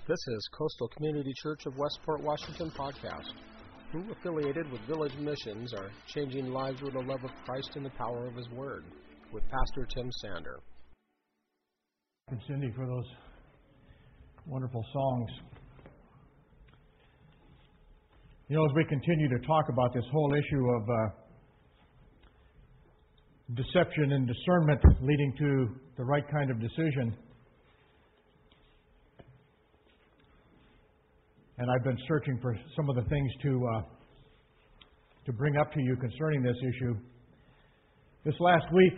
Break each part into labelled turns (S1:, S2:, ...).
S1: This is Coastal Community Church of Westport, Washington podcast. Who, affiliated with Village Missions, are changing lives with the love of Christ and the power of His Word, with Pastor Tim Sander.
S2: Thank you, Cindy, for those wonderful songs. You know, as we continue to talk about this whole issue of deception and discernment leading to the right kind of decision, and I've been searching for some of the things to bring up to you concerning this issue. This last week,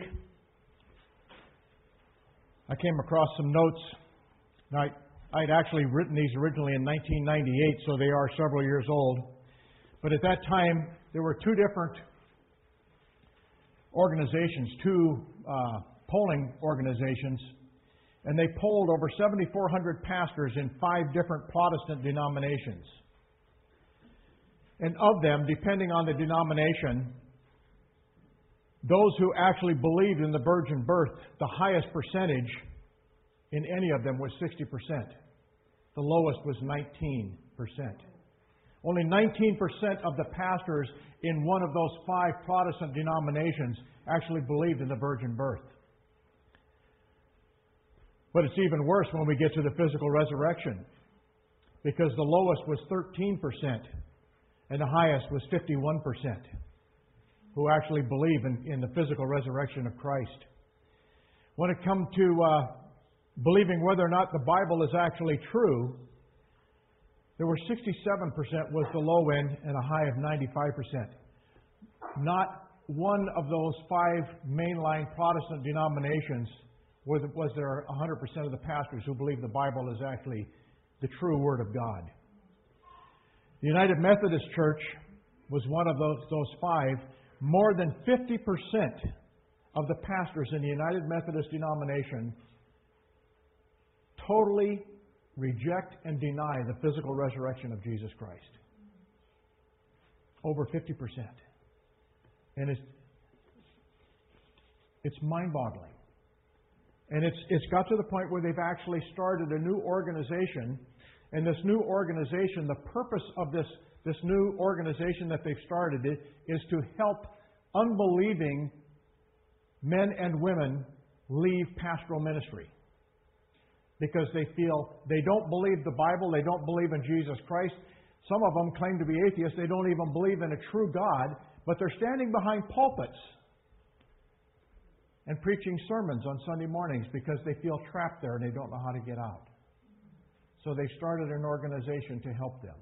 S2: I came across some notes. Now, I'd actually written these originally in 1998, so they are several years old. But at that time, there were two different organizations, two polling organizations, and they polled over 7,400 pastors in 5 different Protestant denominations. And of them, depending on the denomination, those who actually believed in the virgin birth, the highest percentage in any of them was 60%. The lowest was 19%. Only 19% of the pastors in one of those 5 Protestant denominations actually believed in the virgin birth. But it's even worse when we get to the physical resurrection, because the lowest was 13% and the highest was 51% who actually believe in the physical resurrection of Christ. When it comes to believing whether or not the Bible is actually true, there were 67% was the low end and a high of 95%. Not one of those 5 mainline Protestant denominations was there 100% of the pastors who believe the Bible is actually the true Word of God. The United Methodist Church was one of those 5. More than 50% of the pastors in the United Methodist denomination totally reject and deny the physical resurrection of Jesus Christ. Over 50%. And it's mind-boggling. And it's got to the point where they've actually started a new organization. And this new organization, the purpose of this new organization that they've started is to help unbelieving men and women leave pastoral ministry. Because they feel they don't believe the Bible, they don't believe in Jesus Christ. Some of them claim to be atheists, they don't even believe in a true God, but they're standing behind pulpits and preaching sermons on Sunday mornings because they feel trapped there and they don't know how to get out. So they started an organization to help them.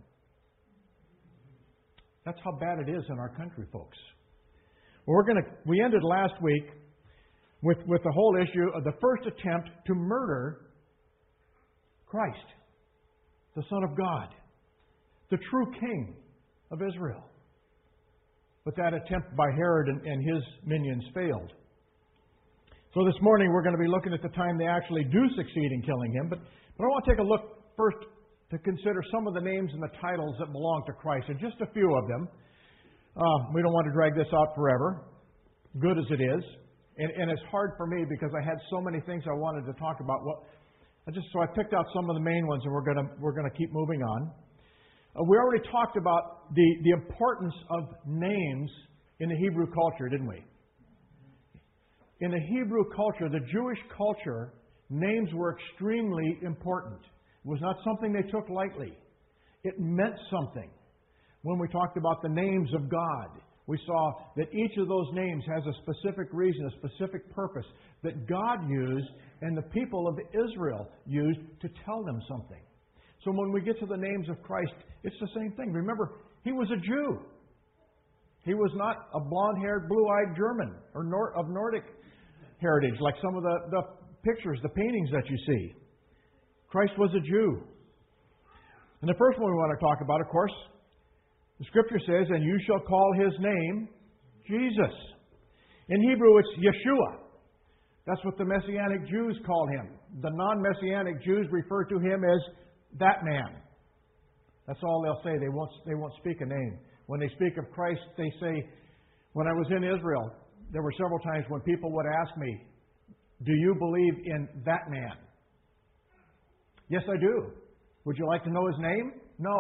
S2: That's how bad it is in our country, folks. Well, we ended last week with the whole issue of the first attempt to murder Christ, the Son of God, the true King of Israel. But that attempt by Herod and his minions failed. So this morning we're going to be looking at the time they actually do succeed in killing him. But I want to take a look first to consider some of the names and the titles that belong to Christ, and just a few of them. We don't want to drag this out forever, good as it is. And it's hard for me because I had so many things I wanted to talk about. So I picked out some of the main ones, and we're going to keep moving on. We already talked about the importance of names in the Hebrew culture, didn't we? In the Hebrew culture, the Jewish culture, names were extremely important. It was not something they took lightly. It meant something. When we talked about the names of God, we saw that each of those names has a specific reason, a specific purpose that God used and the people of Israel used to tell them something. So when we get to the names of Christ, it's the same thing. Remember, He was a Jew. He was not a blonde-haired, blue-eyed German or of Nordic heritage like some of the pictures, the paintings that you see. Christ was a Jew. And the first one we want to talk about, of course, the Scripture says, "And you shall call His name Jesus." In Hebrew, it's Yeshua. That's what the Messianic Jews call Him. The non-Messianic Jews refer to Him as that man. That's all they'll say. They won't speak a name. When they speak of Christ, they say, when I was in Israel, there were several times when people would ask me, "Do you believe in that man?" Yes, I do. Would you like to know his name? No.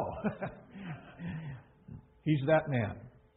S2: He's that man.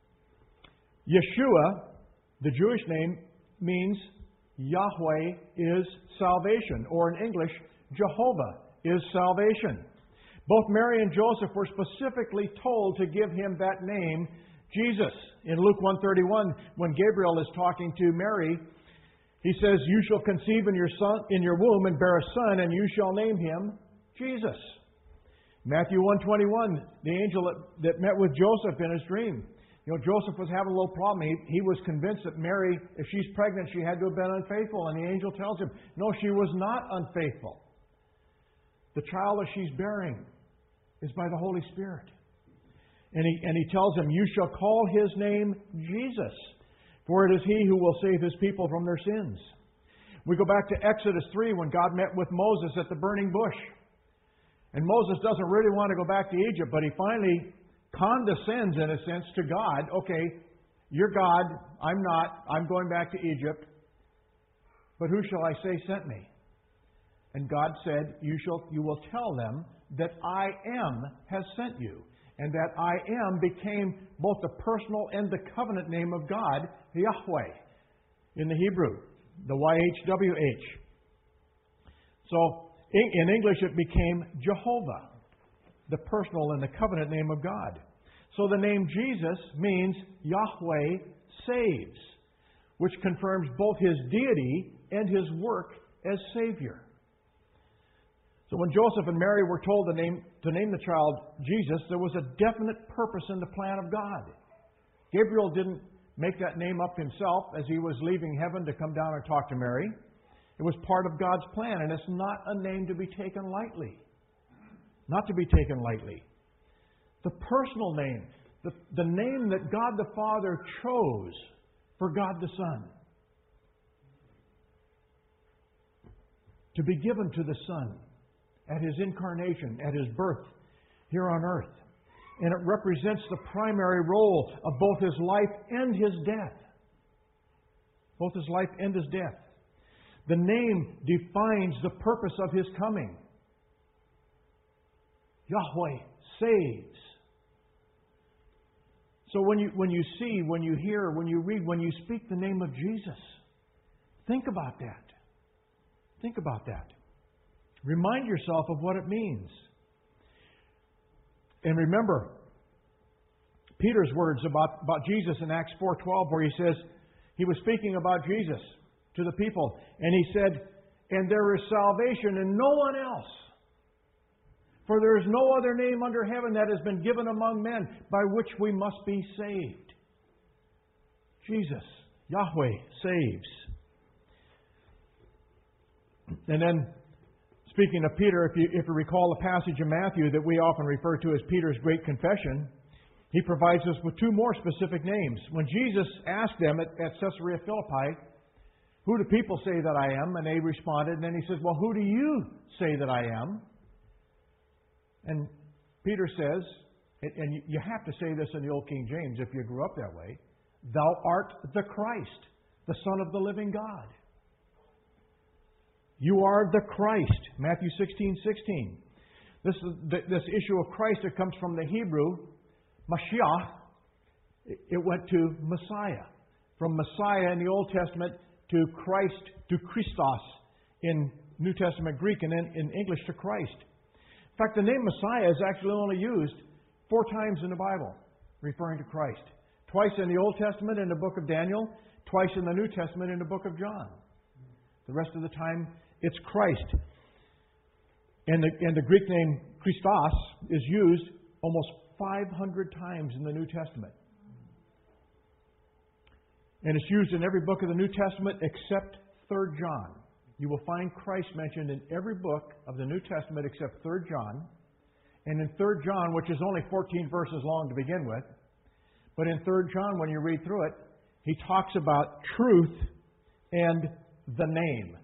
S2: Yeshua, the Jewish name, means Yahweh is salvation, or in English, Jehovah is salvation. Both Mary and Joseph were specifically told to give him that name, Jesus. In Luke 1:31, when Gabriel is talking to Mary, he says, "You shall conceive in your womb and bear a son, and you shall name him Jesus." Matthew 1:21, the angel that met with Joseph in his dream. Joseph was having a little problem. He was convinced that Mary, if she's pregnant, she had to have been unfaithful. And the angel tells him, no, she was not unfaithful. The child that she's bearing is by the Holy Spirit. And he tells him, "You shall call his name Jesus, for it is he who will save his people from their sins." We go back to Exodus 3 when God met with Moses at the burning bush. And Moses doesn't really want to go back to Egypt, but he finally condescends, in a sense, to God. Okay, you're God, I'm not, I'm going back to Egypt. But who shall I say sent me? And God said, you will tell them that I am has sent you. And that I am became both the personal and the covenant name of God, Yahweh, in the Hebrew, the YHWH. So, in English it became Jehovah, the personal and the covenant name of God. So the name Jesus means Yahweh saves, which confirms both His deity and His work as Savior. So when Joseph and Mary were told to name the child Jesus, there was a definite purpose in the plan of God. Gabriel didn't make that name up himself as he was leaving heaven to come down and talk to Mary. It was part of God's plan, and it's not a name to be taken lightly. Not to be taken lightly. The personal name, the name that God the Father chose for God the Son, to be given to the Son at His incarnation, at His birth here on earth. And it represents the primary role of both His life and His death. Both His life and His death. The name defines the purpose of His coming. Yahweh saves. So when you see, when you hear, when you read, when you speak the name of Jesus, think about that. Think about that. Remind yourself of what it means. And remember Peter's words about Jesus in Acts 4:12, where he says, he was speaking about Jesus to the people, and he said, "And there is salvation in no one else. For there is no other name under heaven that has been given among men by which we must be saved." Jesus, Yahweh, saves. And then, speaking of Peter, if you recall the passage in Matthew that we often refer to as Peter's Great Confession, he provides us with two more specific names. When Jesus asked them at Caesarea Philippi, "Who do people say that I am?" And they responded, and then he says, "Well, who do you say that I am?" And Peter says, and you have to say this in the Old King James if you grew up that way, "Thou art the Christ, the Son of the living God." You are the Christ. Matthew 16:16. This issue of Christ, it comes from the Hebrew, Mashiach. It went to Messiah. From Messiah in the Old Testament to Christ, to Christos in New Testament Greek, and then in English to Christ. In fact, the name Messiah is actually only used 4 times in the Bible, referring to Christ. Twice in the Old Testament in the book of Daniel, twice in the New Testament in the book of John. The rest of the time, it's Christ. And the Greek name Christos is used almost 500 times in the New Testament. And it's used in every book of the New Testament except 3 John. You will find Christ mentioned in every book of the New Testament except 3 John. And in 3 John, which is only 14 verses long to begin with, but in 3 John, when you read through it, he talks about truth and the name.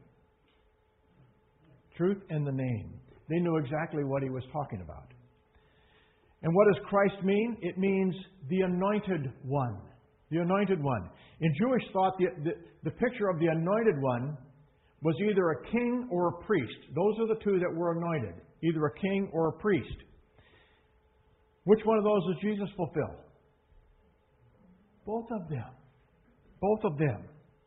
S2: Truth and the name. They knew exactly what he was talking about. And what does Christ mean? It means the Anointed One. The Anointed One. In Jewish thought, the picture of the Anointed One was either a king or a priest. Those are the two that were anointed. either a king or a priest. Which one of those does Jesus fulfill? Both of them. Both of them.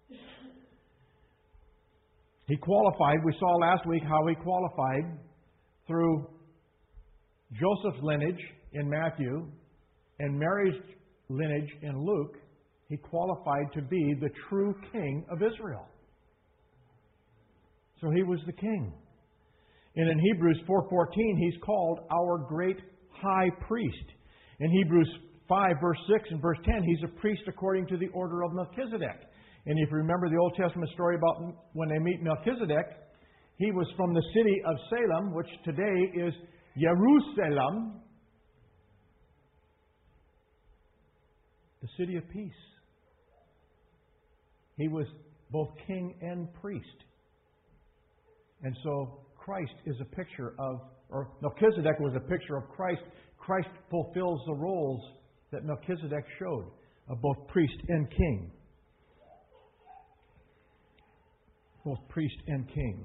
S2: He qualified, we saw last week how he qualified through Joseph's lineage in Matthew and Mary's lineage in Luke. He qualified to be the true king of Israel. So he was the king. And in Hebrews 4:14, he's called our great high priest. In Hebrews 5, verse 6 and verse 10, he's a priest according to the order of Melchizedek. And if you remember the Old Testament story about when they meet Melchizedek, he was from the city of Salem, which today is Jerusalem, the city of peace. He was both king and priest. And so Christ is a picture of, or Melchizedek was a picture of Christ. Christ fulfills the roles that Melchizedek showed of both priest and king. Both priest and king.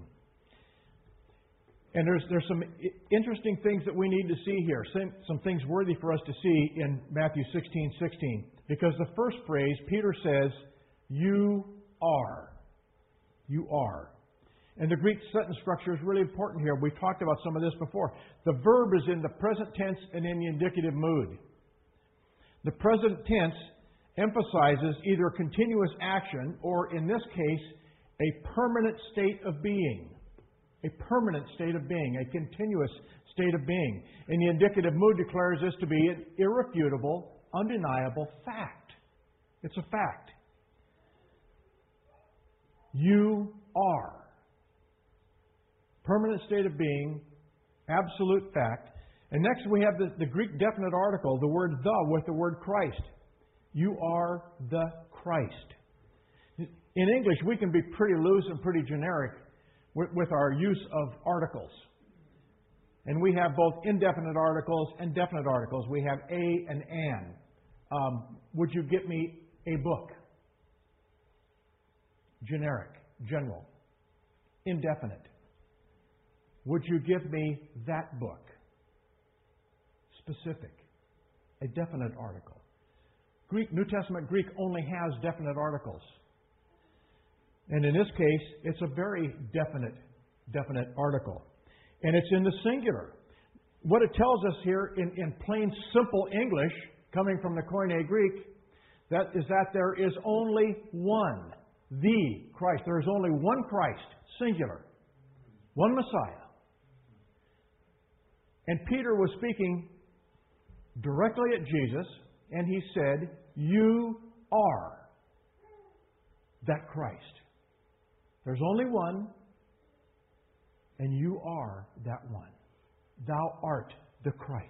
S2: And there's some interesting things that we need to see here. Some things worthy for us to see in Matthew 16:16. Because the first phrase, Peter says, "You are." You are. And the Greek sentence structure is really important here. We've talked about some of this before. The verb is in the present tense and in the indicative mood. The present tense emphasizes either continuous action or, in this case, a permanent state of being. A permanent state of being, a continuous state of being. And the indicative mood declares this to be an irrefutable, undeniable fact. It's a fact. You are. Permanent state of being, absolute fact. And next we have the Greek definite article, the word the with the word Christ. You are the Christ. In English, we can be pretty loose and pretty generic with our use of articles. And we have both indefinite articles and definite articles. We have a and an. Would you get me a book? Generic, general. Indefinite. Would you give me that book? Specific. A definite article. New Testament Greek only has definite articles. And in this case, it's a very definite article. And it's in the singular. What it tells us here in plain, simple English, coming from the Koine Greek, that is that there is only one, the Christ. There is only one Christ, singular. One Messiah. And Peter was speaking directly at Jesus, and he said, "You are that Christ." There's only one, and you are that one. Thou art the Christ.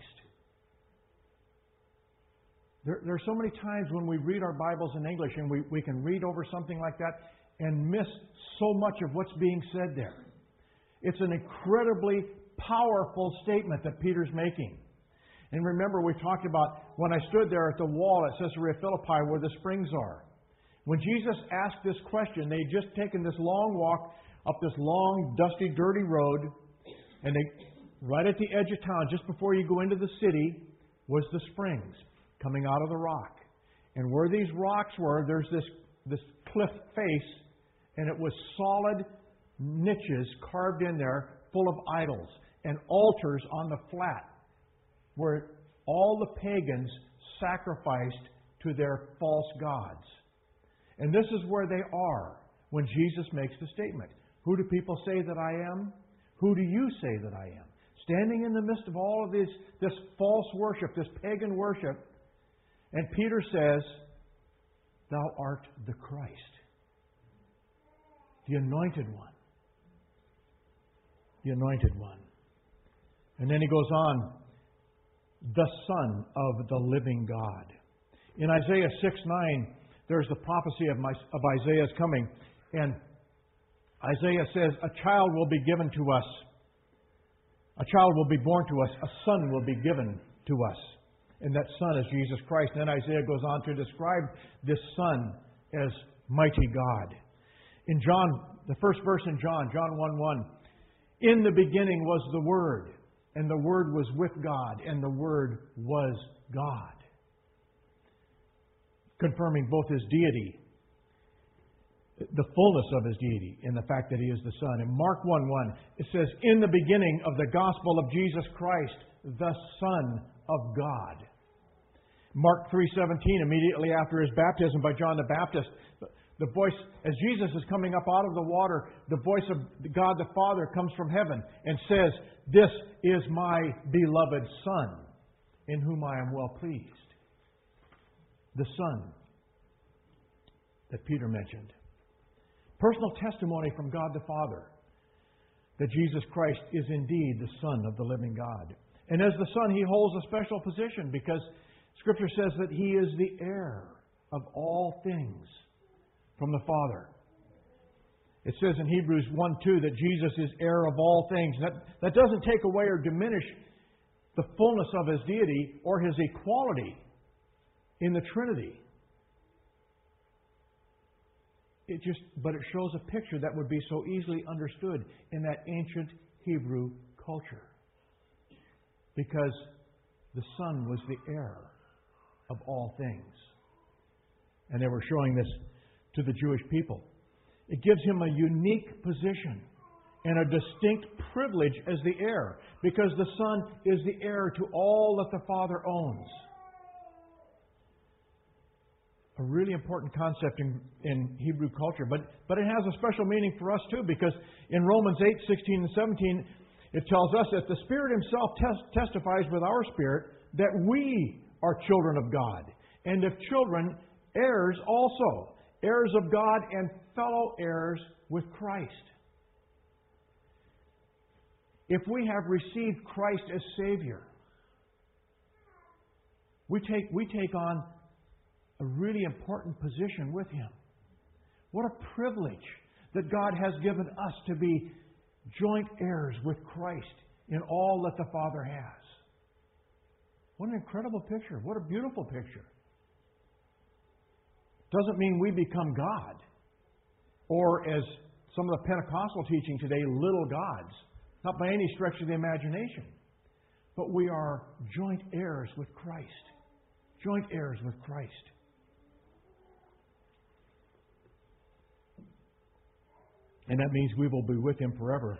S2: There are so many times when we read our Bibles in English and we can read over something like that and miss so much of what's being said there. It's an incredibly powerful statement that Peter's making. And remember, we talked about when I stood there at the wall at Caesarea Philippi where the springs are. When Jesus asked this question, they had just taken this long walk up this long, dusty, dirty road, and right at the edge of town, just before you go into the city, was the springs coming out of the rock. And where these rocks were, there's this cliff face, and it was solid niches carved in there full of idols and altars on the flat where all the pagans sacrificed to their false gods. And this is where they are when Jesus makes the statement. Who do people say that I am? Who do you say that I am? Standing in the midst of all of this false worship, this pagan worship, and Peter says, "Thou art the Christ, the Anointed One." The Anointed One. And then he goes on, "the Son of the living God." In Isaiah 6:9, there's the prophecy of Isaiah's coming. And Isaiah says, "A child will be given to us. A child will be born to us. A son will be given to us." And that son is Jesus Christ. And then Isaiah goes on to describe this son as mighty God. In John, the first verse in John 1:1, "In the beginning was the Word, and the Word was with God, and the Word was God. Confirming both His deity, the fullness of His deity, in the fact that He is the Son. In Mark 1:1, it says, "In the beginning of the gospel of Jesus Christ, the Son of God." Mark 3:17, immediately after His baptism by John the Baptist, the voice, as Jesus is coming up out of the water, the voice of God the Father comes from heaven and says, "This is my beloved Son, in whom I am well pleased." The Son that Peter mentioned. Personal testimony from God the Father that Jesus Christ is indeed the Son of the living God. And as the Son, He holds a special position because Scripture says that He is the heir of all things from the Father. It says in Hebrews 1:2 that Jesus is heir of all things. That doesn't take away or diminish the fullness of His deity or His equality in the Trinity. But it shows a picture that would be so easily understood in that ancient Hebrew culture. Because the Son was the heir of all things. And they were showing this to the Jewish people. It gives Him a unique position and a distinct privilege as the heir, because the Son is the heir to all that the Father owns. A really important concept in Hebrew culture, but it has a special meaning for us too, because in Romans 8:16 and 17, it tells us that the Spirit Himself testifies with our spirit that we are children of God, and if children, heirs also, heirs of God and fellow heirs with Christ. If we have received Christ as Savior, we take on a really important position with Him. What a privilege that God has given us to be joint heirs with Christ in all that the Father has. What an incredible picture. What a beautiful picture. Doesn't mean we become God, or as some of the Pentecostal teaching today, little gods. Not by any stretch of the imagination. But we are joint heirs with Christ. Joint heirs with Christ. And that means we will be with Him forever.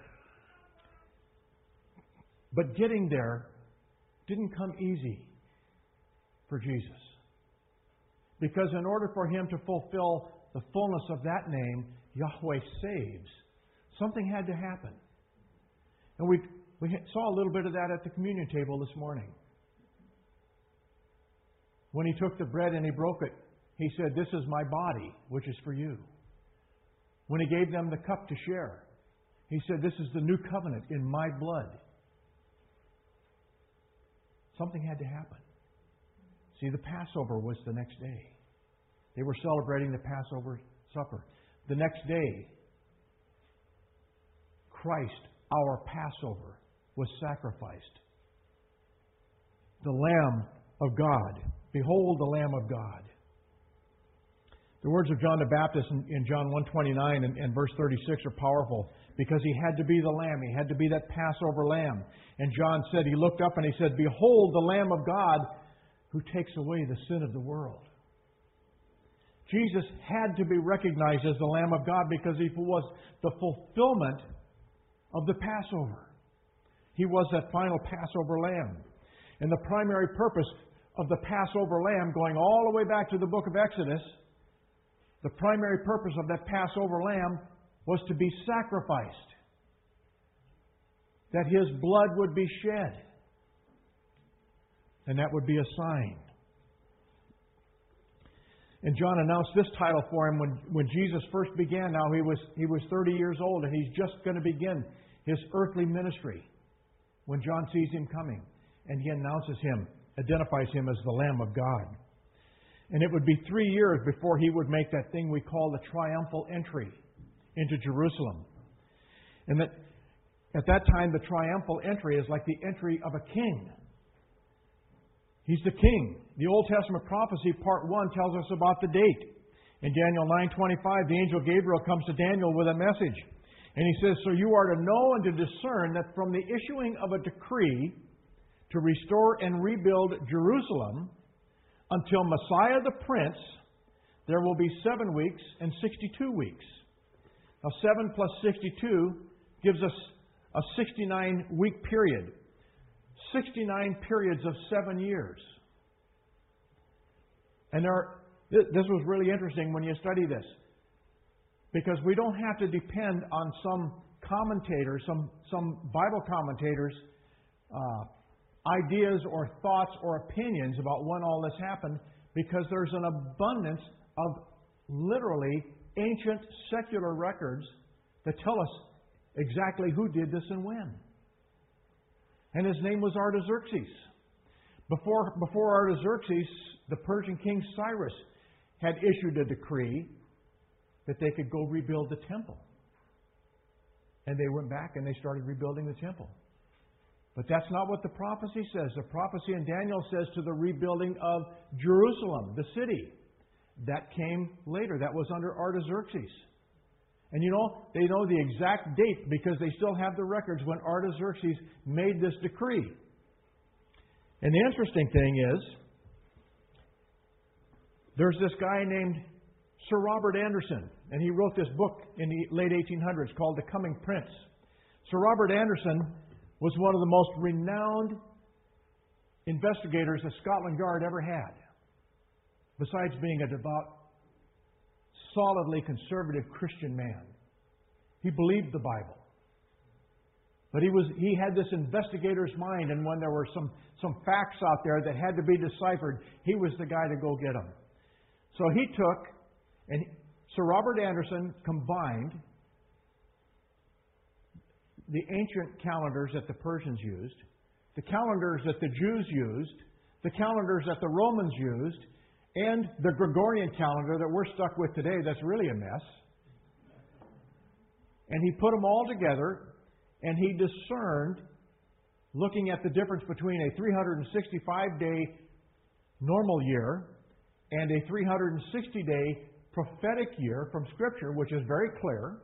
S2: But getting there didn't come easy for Jesus. Because in order for Him to fulfill the fullness of that name, Yahweh saves, something had to happen. And we saw a little bit of that at the communion table this morning. When He took the bread and He broke it, He said, "This is my body, which is for you." When He gave them the cup to share, He said, "This is the new covenant in my blood." Something had to happen. See, the Passover was the next day. They were celebrating the Passover supper. The next day, Christ, our Passover, was sacrificed. The Lamb of God. Behold the Lamb of God. The words of John the Baptist in John 1:29 and verse 36 are powerful, because He had to be the Lamb. He had to be that Passover Lamb. And John said, he looked up and he said, "Behold the Lamb of God who takes away the sin of the world." Jesus had to be recognized as the Lamb of God because He was the fulfillment of the Passover. He was that final Passover Lamb. And the primary purpose of the Passover Lamb, going all the way back to the book of Exodus, the primary purpose of that Passover Lamb was to be sacrificed. That His blood would be shed. And that would be a sign. And John announced this title for Him when Jesus first began. Now he was 30 years old, and He's just going to begin His earthly ministry when John sees Him coming. And He announces Him, identifies Him as the Lamb of God. And it would be 3 years before He would make that thing we call the triumphal entry into Jerusalem. And that at that time, the triumphal entry is like the entry of a king. He's the king. The Old Testament prophecy, part 1, tells us about the date. In Daniel 9:25, the angel Gabriel comes to Daniel with a message. And he says, so you are to know and to discern that from the issuing of a decree to restore and rebuild Jerusalem until Messiah the Prince, there will be 7 weeks and 62 weeks. Now 7 plus 62 gives us a 69-week period. 69 periods of 7 years. And this was really interesting when you study this. Because we don't have to depend on some commentators, some Bible commentators' ideas or thoughts or opinions about when all this happened, because there's an abundance of literally ancient secular records that tell us exactly who did this and when. And his name was Artaxerxes. Before Artaxerxes, the Persian king Cyrus had issued a decree that they could go rebuild the temple. And they went back and they started rebuilding the temple. But that's not what the prophecy says. The prophecy in Daniel says to the rebuilding of Jerusalem, the city. That came later. That was under Artaxerxes. And you know, they know the exact date because they still have the records when Artaxerxes made this decree. And the interesting thing is, there's this guy named Sir Robert Anderson, and he wrote this book in the late 1800s called The Coming Prince. Sir Robert Anderson was one of the most renowned investigators the Scotland Yard ever had, besides being a devout, solidly conservative Christian man. He believed the Bible. But he had this investigator's mind, and when there were some facts out there that had to be deciphered, he was the guy to go get them. So he took, and Sir Robert Anderson combined the ancient calendars that the Persians used, the calendars that the Jews used, the calendars that the Romans used, and the Gregorian calendar that we're stuck with today that's really a mess. And he put them all together, and he discerned, looking at the difference between a 365-day normal year and a 360-day prophetic year from Scripture, which is very clear.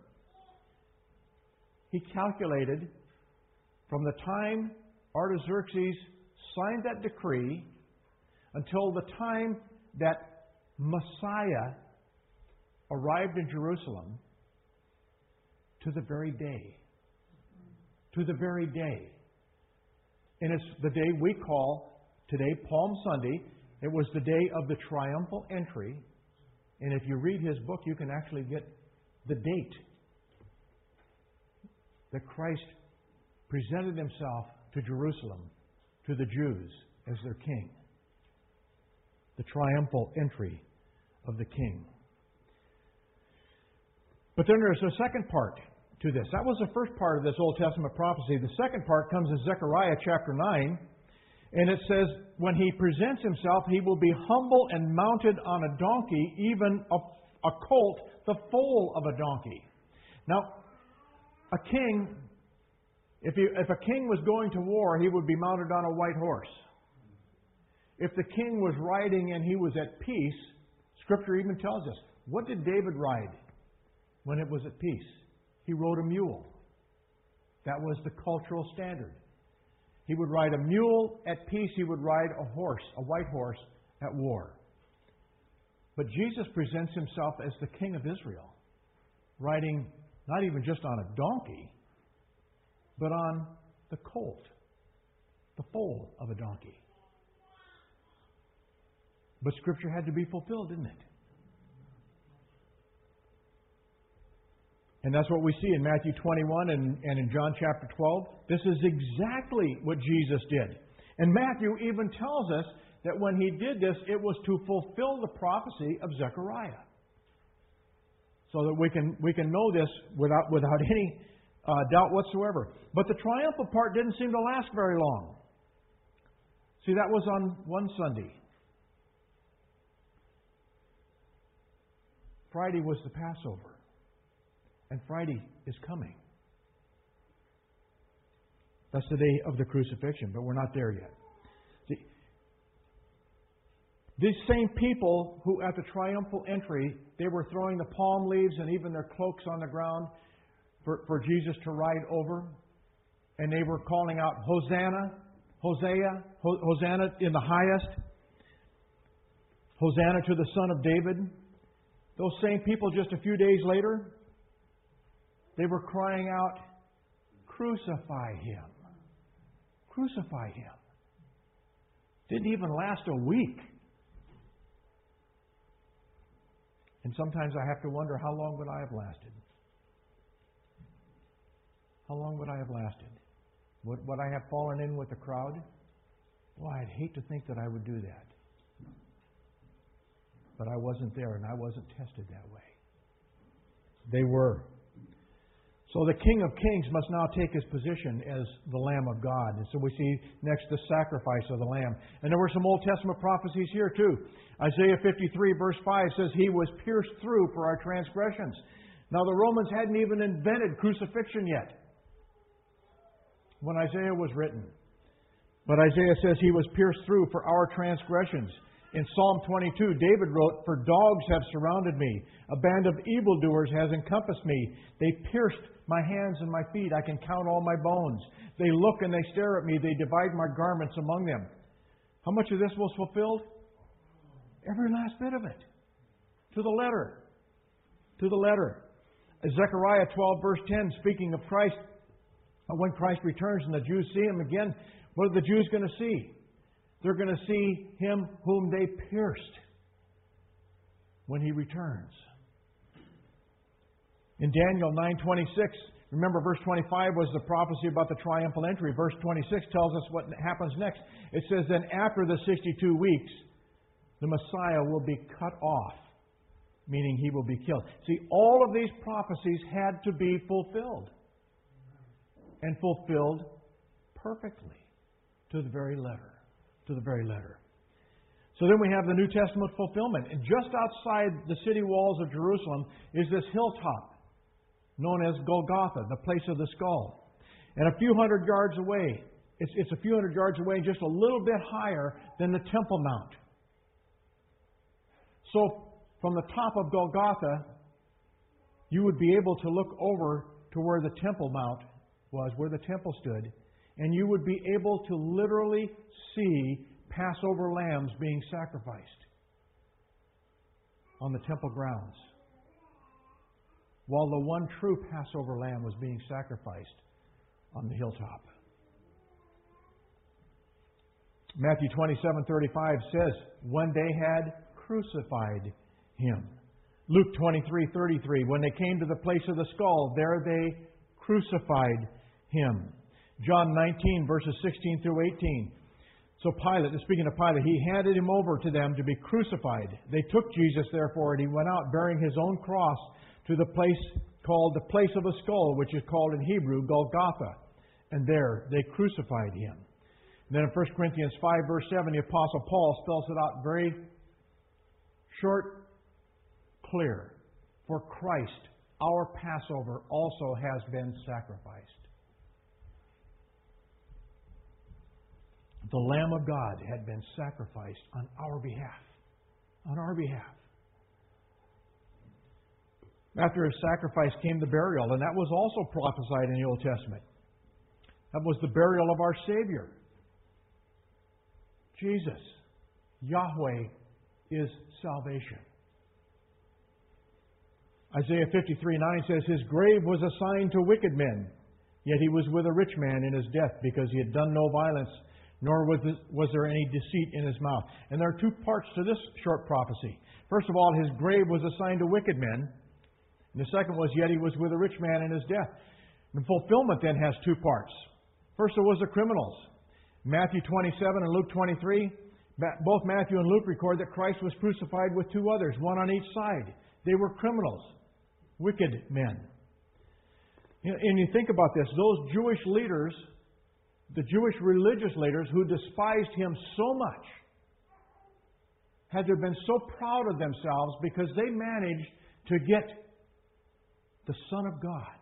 S2: He calculated from the time Artaxerxes signed that decree until the time that Messiah arrived in Jerusalem, to the very day. To the very day. And it's the day we call today Palm Sunday. It was the day of the triumphal entry. And if you read his book, you can actually get the date that Christ presented himself to Jerusalem, to the Jews, as their king. The triumphal entry of the king. But then there's a second part to this. That was the first part of this Old Testament prophecy. The second part comes in Zechariah chapter 9. And it says, when he presents himself, he will be humble and mounted on a donkey, even a colt, the foal of a donkey. Now, a king, if a king was going to war, he would be mounted on a white horse. If the king was riding and he was at peace, Scripture even tells us, what did David ride when it was at peace? He rode a mule. That was the cultural standard. He would ride a mule at peace. He would ride a horse, a white horse, at war. But Jesus presents himself as the King of Israel, riding not even just on a donkey, but on the colt, the foal of a donkey. But Scripture had to be fulfilled, didn't it? And that's what we see in Matthew 21 and in John chapter 12. This is exactly what Jesus did. And Matthew even tells us that when he did this, it was to fulfill the prophecy of Zechariah. So that we can know this without any doubt whatsoever. But the triumphal part didn't seem to last very long. See, that was on one Sunday. Friday was the Passover. And Friday is coming. That's the day of the crucifixion, but we're not there yet. See, these same people who at the triumphal entry, they were throwing the palm leaves and even their cloaks on the ground. for Jesus to ride over. And they were calling out, Hosanna, Hosea, Hosanna in the highest. Hosanna to the Son of David. Those same people just a few days later, they were crying out, crucify Him. Crucify Him. Didn't even last a week. And sometimes I have to wonder, how long would I have lasted? How long would I have lasted? Would I have fallen in with the crowd? Well, I'd hate to think that I would do that. But I wasn't there, and I wasn't tested that way. They were. So the King of Kings must now take His position as the Lamb of God. And so we see next the sacrifice of the Lamb. And there were some Old Testament prophecies here too. Isaiah 53 verse 5 says, He was pierced through for our transgressions. Now the Romans hadn't even invented crucifixion yet when Isaiah was written. But Isaiah says He was pierced through for our transgressions. In Psalm 22, David wrote, For dogs have surrounded me. A band of evildoers has encompassed me. They pierced my hands and my feet. I can count all my bones. They look and they stare at me. They divide my garments among them. How much of this was fulfilled? Every last bit of it. To the letter. To the letter. Zechariah 12 verse 10, speaking of Christ, when Christ returns and the Jews see Him again, what are the Jews going to see? They're going to see Him whom they pierced when He returns. In Daniel 9:26, remember verse 25 was the prophecy about the triumphal entry. Verse 26 tells us what happens next. It says, Then after the 62 weeks, the Messiah will be cut off, meaning He will be killed. See, all of these prophecies had to be fulfilled. And fulfilled perfectly to the very letter. To the very letter. So then we have the New Testament fulfillment. And just outside the city walls of Jerusalem is this hilltop known as Golgotha, the place of the skull. And a few hundred yards away, it's a few hundred yards away, just a little bit higher than the Temple Mount. So from the top of Golgotha, you would be able to look over to where the Temple Mount was, where the temple stood, and you would be able to literally see Passover lambs being sacrificed on the temple grounds, while the one true Passover lamb was being sacrificed on the hilltop. Matthew 27:35 says, when they had crucified Him. Luke 23:33, when they came to the place of the skull, there they crucified Him. John 19, verses 16 through 18. So Pilate, speaking of Pilate, he handed Him over to them to be crucified. They took Jesus, therefore, and He went out bearing His own cross to the place called the place of a skull, which is called in Hebrew Golgotha. And there they crucified Him. And then in 1 Corinthians 5, verse 7, the Apostle Paul spells it out very short, clear. For Christ, our Passover, also has been sacrificed. The Lamb of God had been sacrificed on our behalf. On our behalf. After His sacrifice came the burial, and that was also prophesied in the Old Testament. That was the burial of our Savior. Jesus, Yahweh, is salvation. Isaiah 53:9 says, His grave was assigned to wicked men, yet He was with a rich man in his death, because He had done no violence, nor was there any deceit in His mouth. And there are two parts to this short prophecy. First of all, His grave was assigned to wicked men. And the second was, yet He was with a rich man in his death. The fulfillment then has two parts. First, there was the criminals. Matthew 27 and Luke 23, both Matthew and Luke record that Christ was crucified with two others, one on each side. They were criminals, wicked men. And you think about this, those Jewish leaders, the Jewish religious leaders who despised Him so much, had to have been so proud of themselves because they managed to get the Son of God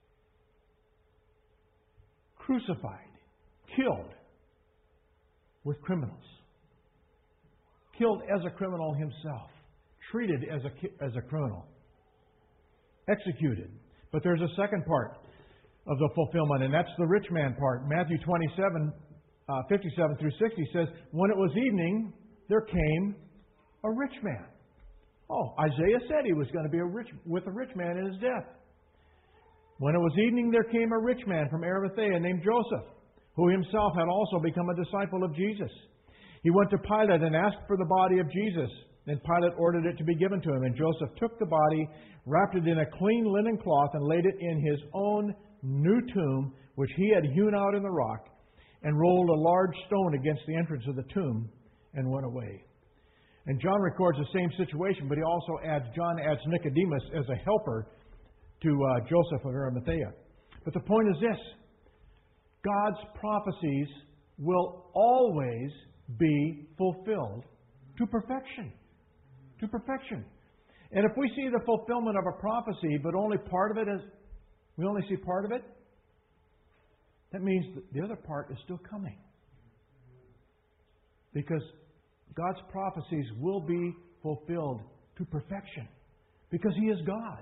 S2: crucified, killed with criminals. Killed as a criminal himself. Treated as a criminal. Executed. But there's a second part of the fulfillment, and that's the rich man part. Matthew 27, 57 through 60 says, when it was evening, there came a rich man. Oh, Isaiah said he was going to be with a rich man in his death. When it was evening, there came a rich man from Arimathea named Joseph, who himself had also become a disciple of Jesus. He went to Pilate and asked for the body of Jesus. Then Pilate ordered it to be given to him, and Joseph took the body, wrapped it in a clean linen cloth, and laid it in his own new tomb, which he had hewn out in the rock, and rolled a large stone against the entrance of the tomb, and went away. And John records the same situation, but John adds Nicodemus as a helper to Joseph of Arimathea. But the point is this: God's prophecies will always be fulfilled to perfection. To perfection. And if we see the fulfillment of a prophecy, but only part of it we only see part of it, that means that the other part is still coming. Because God's prophecies will be fulfilled to perfection. Because He is God.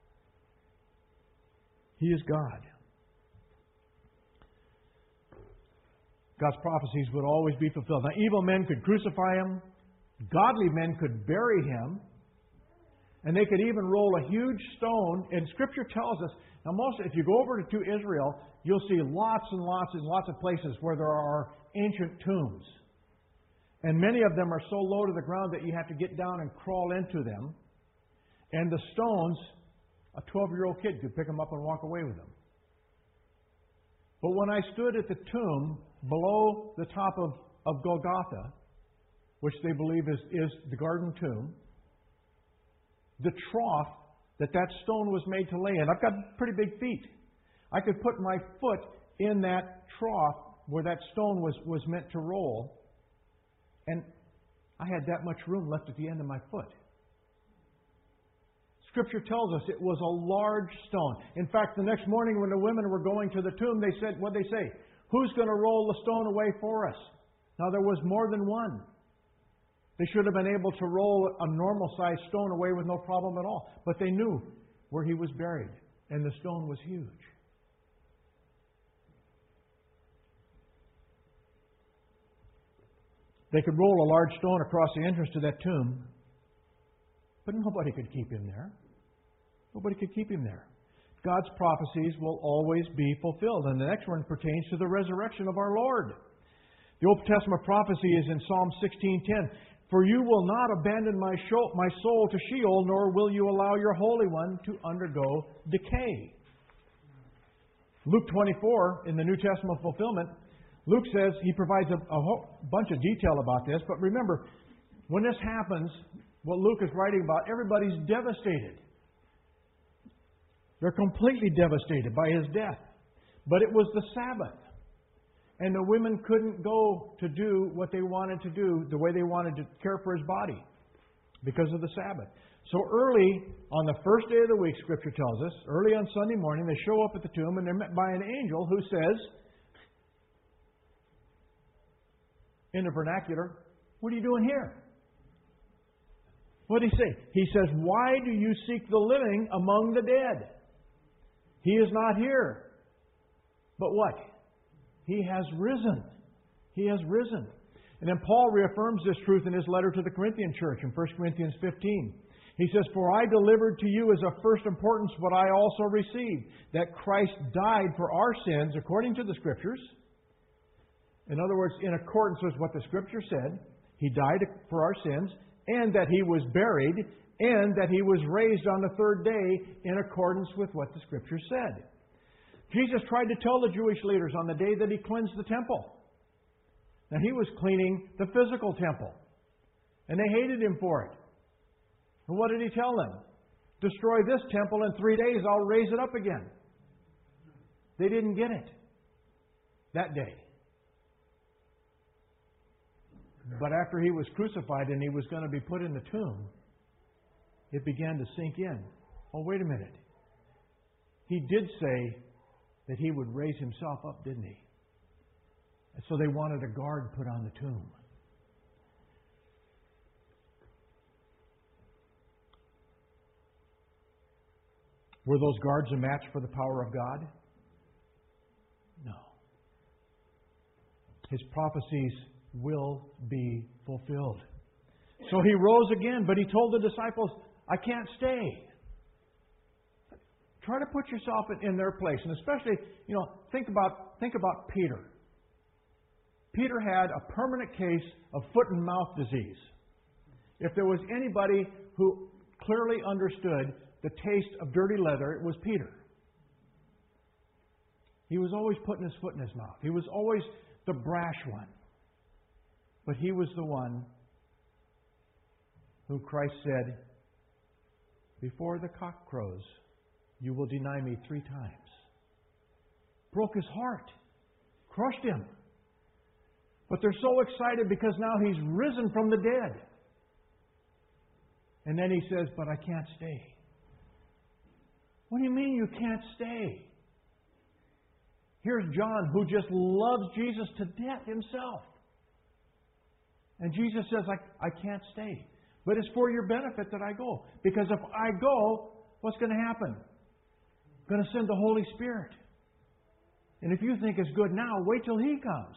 S2: He is God. God's prophecies would always be fulfilled. Now, evil men could crucify Him. Godly men could bury Him. And they could even roll a huge stone. And Scripture tells us, now if you go over to Israel, you'll see lots and lots and lots of places where there are ancient tombs. And many of them are so low to the ground that you have to get down and crawl into them. And the stones, a 12-year-old kid could pick them up and walk away with them. But when I stood at the tomb below the top of Golgotha, which they believe is the garden tomb, the trough that stone was made to lay in, I've got pretty big feet. I could put my foot in that trough where that stone was meant to roll, and I had that much room left at the end of my foot. Scripture tells us it was a large stone. In fact, the next morning when the women were going to the tomb, they said, what'd they say? Who's going to roll the stone away for us? Now, there was more than one. They should have been able to roll a normal-sized stone away with no problem at all. But they knew where he was buried, and the stone was huge. They could roll a large stone across the entrance to that tomb, but nobody could keep him there. Nobody could keep him there. God's prophecies will always be fulfilled. And the next one pertains to the resurrection of our Lord. The Old Testament prophecy is in Psalm 16:10. For you will not abandon my soul to Sheol, nor will you allow your Holy One to undergo decay. Luke 24, in the New Testament fulfillment, Luke says, he provides a whole bunch of detail about this. But remember, when this happens, what Luke is writing about, everybody's devastated. They're completely devastated by his death. But it was the Sabbath. And the women couldn't go to do what they wanted to do, the way they wanted to care for his body, because of the Sabbath. So early on the first day of the week, Scripture tells us, early on Sunday morning, they show up at the tomb and they're met by an angel who says, in the vernacular, what are you doing here? What did he say? He says, why do you seek the living among the dead? He is not here. But what? He has risen. He has risen. And then Paul reaffirms this truth in his letter to the Corinthian church in 1 Corinthians 15. He says, for I delivered to you as of first importance what I also received, that Christ died for our sins according to the Scriptures. In other words, in accordance with what the Scripture said, He died for our sins, and that He was buried, and that He was raised on the third day in accordance with what the Scripture said. Jesus tried to tell the Jewish leaders on the day that He cleansed the temple. Now, He was cleaning the physical temple, and they hated Him for it. And what did He tell them? Destroy this temple, in 3 days I'll raise it up again. They didn't get it that day. But after He was crucified and He was going to be put in the tomb, it began to sink in. Oh, wait a minute. He did say that He would raise Himself up, didn't He? And so they wanted a guard put on the tomb. Were those guards a match for the power of God? No. His prophecies will be fulfilled. So he rose again, but he told the disciples, I can't stay. Try to put yourself in their place. And especially, think about Peter. Peter had a permanent case of foot and mouth disease. If there was anybody who clearly understood the taste of dirty leather, it was Peter. He was always putting his foot in his mouth. He was always the brash one. But he was the one who Christ said, before the cock crows, you will deny me 3 times. Broke his heart. Crushed him. But they're so excited because now he's risen from the dead. And then he says, but I can't stay. What do you mean you can't stay? Here's John, who just loves Jesus to death himself. And Jesus says, I can't stay. But it's for your benefit that I go. Because if I go, what's going to happen? I'm going to send the Holy Spirit. And if you think it's good now, wait till He comes.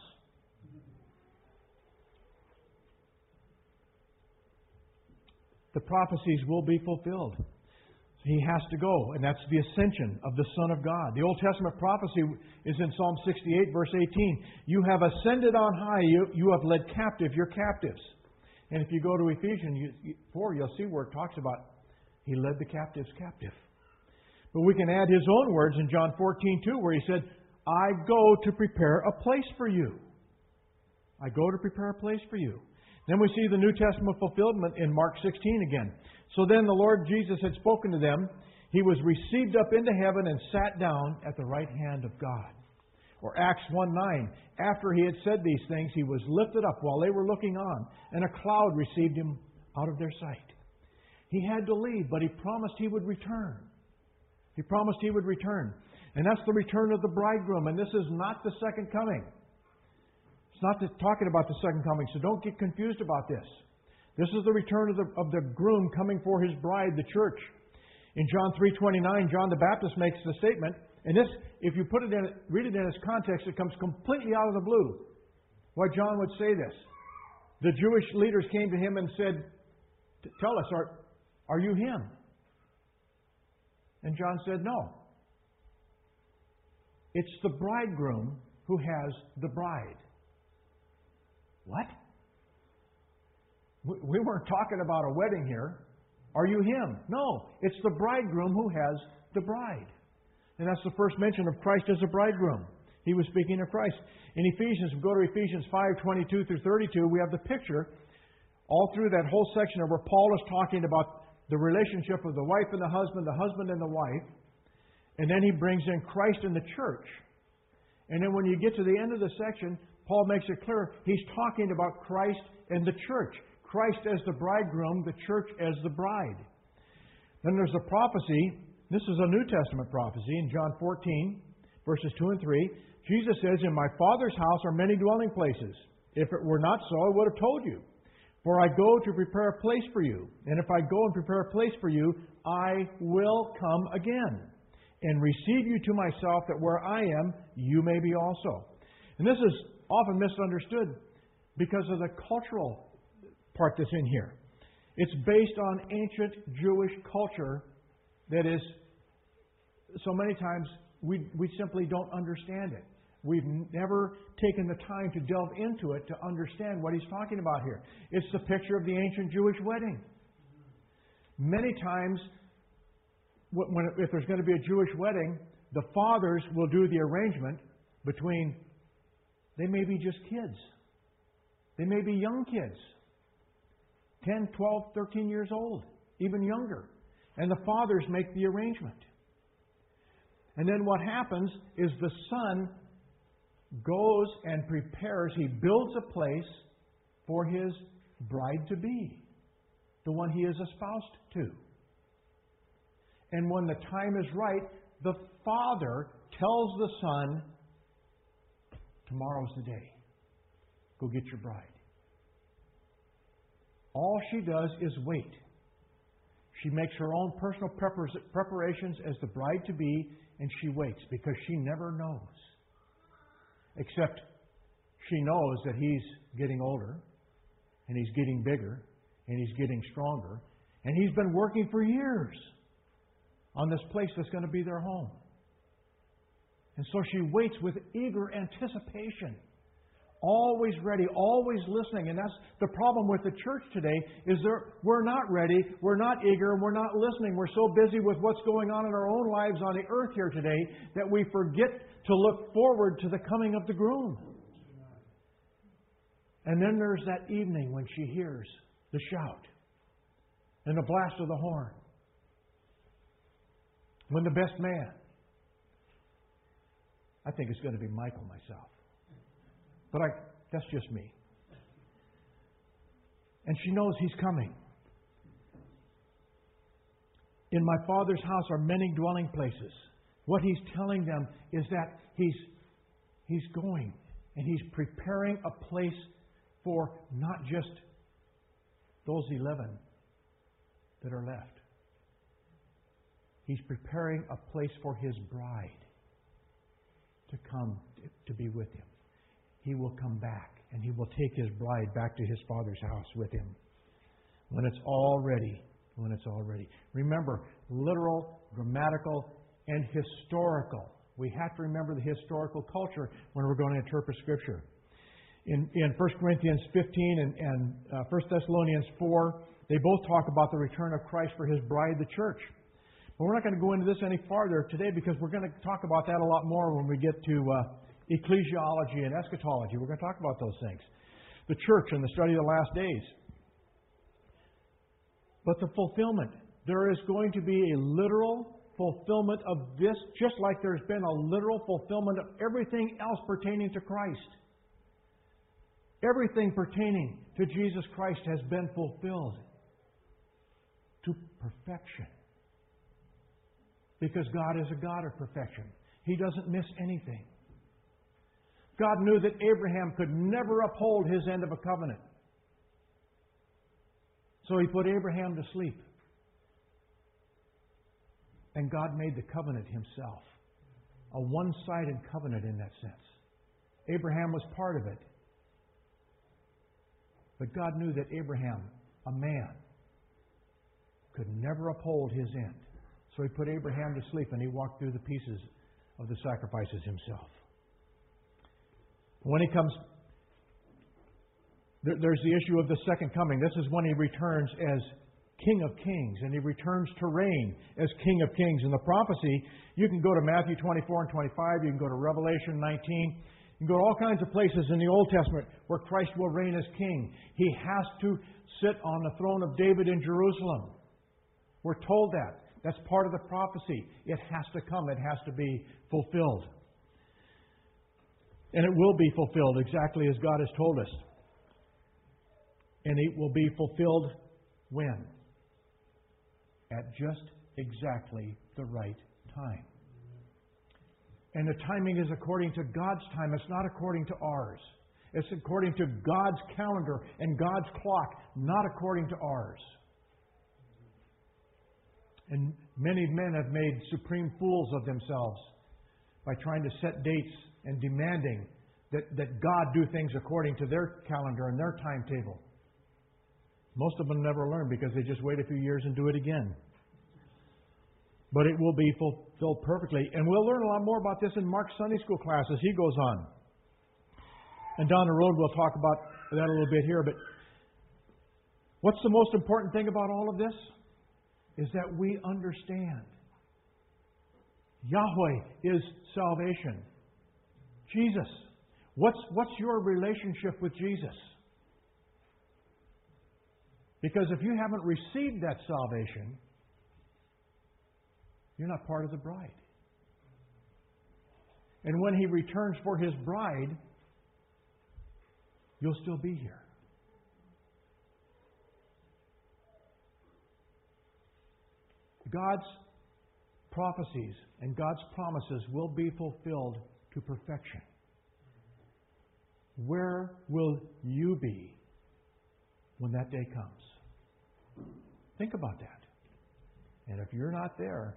S2: The prophecies will be fulfilled. He has to go, and that's the ascension of the Son of God. The Old Testament prophecy is in Psalm 68, verse 18. You have ascended on high, you have led captive your captives. And if you go to Ephesians 4, you'll see where it talks about He led the captives captive. But we can add His own words in John 14:2, where He said, I go to prepare a place for you. I go to prepare a place for you. Then we see the New Testament fulfillment in Mark 16 again. So then the Lord Jesus had spoken to them. He was received up into heaven and sat down at the right hand of God. Or Acts 1:9. After He had said these things, He was lifted up while they were looking on, and a cloud received Him out of their sight. He had to leave, but He promised He would return. He promised He would return. And that's the return of the bridegroom. And this is not the second coming. It's not talking about the second coming, so don't get confused about this. This is the return of the groom coming for his bride, the church. In John 3:29, John the Baptist makes the statement, and this, if you read it in its context, it comes completely out of the blue. Why John would say this. The Jewish leaders came to him and said, tell us, are you him? And John said, no. It's the bridegroom who has the bride. What? We weren't talking about a wedding here. Are you him? No, it's the bridegroom who has the bride. And that's the first mention of Christ as a bridegroom. He was speaking of Christ. In Ephesians, we go to Ephesians 5:22 through 32, we have the picture all through that whole section of where Paul is talking about the relationship of the wife and the husband and the wife. And then he brings in Christ and the church. And then when you get to the end of the section, Paul makes it clear he's talking about Christ and the church. Christ as the bridegroom, the church as the bride. Then there's a prophecy. This is a New Testament prophecy in John 14, verses 2 and 3. Jesus says, in my Father's house are many dwelling places. If it were not so, I would have told you. For I go to prepare a place for you. And if I go and prepare a place for you, I will come again and receive you to myself, that where I am, you may be also. And this is often misunderstood because of the cultural part that's in here. It's based on ancient Jewish culture that is, so many times, we simply don't understand it. We've never taken the time to delve into it to understand what he's talking about here. It's the picture of the ancient Jewish wedding. Many times, if there's going to be a Jewish wedding, the fathers will do the arrangement between, they may be just kids. They may be young kids. 10, 12, 13 years old. Even younger. And the fathers make the arrangement. And then what happens is the son goes and prepares, he builds a place for his bride-to-be. The one he is espoused to. And when the time is right, the father tells the son, tomorrow's the day. Go get your bride. All she does is wait. She makes her own personal preparations as the bride-to-be, and she waits because she never knows. Except she knows that he's getting older, and he's getting bigger, and he's getting stronger, and he's been working for years on this place that's going to be their home. And so she waits with eager anticipation. Always ready, always listening. And that's the problem with the church today, is we're not ready, we're not eager, and we're not listening. We're so busy with what's going on in our own lives on the earth here today that we forget to look forward to the coming of the groom. And then there's that evening when she hears the shout and the blast of the horn. When the best man, I think it's going to be Michael myself. But that's just me. And she knows he's coming. In my Father's house are many dwelling places. What he's telling them is that he's going and he's preparing a place for not just those 11 that are left. He's preparing a place for his bride to come to be with him. He will come back, and he will take his bride back to his Father's house with him when it's all ready. When it's all ready. Remember, literal, grammatical, and historical. We have to remember the historical culture when we're going to interpret Scripture. In 1 Corinthians 15 and 1 Thessalonians 4, they both talk about the return of Christ for his bride, the church. But we're not going to go into this any farther today because we're going to talk about that a lot more when we get to ecclesiology and eschatology. We're going to talk about those things. The church and the study of the last days. But the fulfillment. There is going to be a literal fulfillment of this, just like there's been a literal fulfillment of everything else pertaining to Christ. Everything pertaining to Jesus Christ has been fulfilled to perfection. Because God is a God of perfection. He doesn't miss anything. God knew that Abraham could never uphold his end of a covenant. So he put Abraham to sleep. And God made the covenant himself. A one-sided covenant in that sense. Abraham was part of it. But God knew that Abraham, a man, could never uphold his end. So he put Abraham to sleep and he walked through the pieces of the sacrifices himself. When he comes, there's the issue of the second coming. This is when he returns as King of Kings, and he returns to reign as King of Kings. In the prophecy, you can go to Matthew 24 and 25, you can go to Revelation 19, you can go to all kinds of places in the Old Testament where Christ will reign as King. He has to sit on the throne of David in Jerusalem. We're told that. That's part of the prophecy. It has to come. It has to be fulfilled. And it will be fulfilled exactly as God has told us. And it will be fulfilled when? At just exactly the right time. And the timing is according to God's time. It's not according to ours. It's according to God's calendar and God's clock, not according to ours. And many men have made supreme fools of themselves by trying to set dates and demanding that God do things according to their calendar and their timetable. Most of them never learn because they just wait a few years and do it again. But it will be fulfilled perfectly. And we'll learn a lot more about this in Mark's Sunday school class as he goes on. And down the road we'll talk about that a little bit here. But what's the most important thing about all of this? Is that we understand Yahweh is salvation. Jesus. What's your relationship with Jesus? Because if you haven't received that salvation, you're not part of the bride. And when He returns for His bride, you'll still be here. God's prophecies and God's promises will be fulfilled to perfection. Where will you be when that day comes? Think about that. And if you're not there,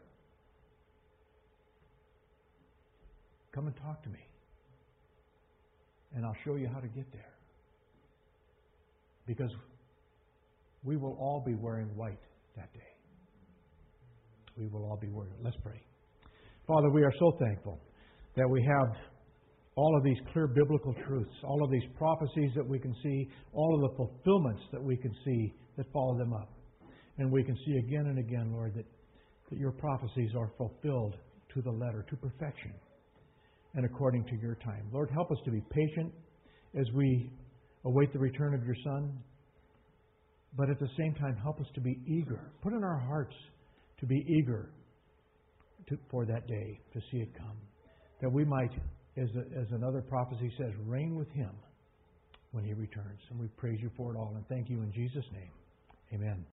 S2: come and talk to me. And I'll show you how to get there. Because we will all be wearing white that day. We will all be wearing it. Let's pray. Father, we are so thankful that we have all of these clear biblical truths, all of these prophecies that we can see, all of the fulfillments that we can see that follow them up. And we can see again and again, Lord, that your prophecies are fulfilled to the letter, to perfection, and according to your time. Lord, help us to be patient as we await the return of your Son, but at the same time, help us to be eager. Put in our hearts to be eager for that day, to see it come, that we might, as another prophecy says, reign with Him when He returns. And we praise you for it all and thank you in Jesus' name. Amen.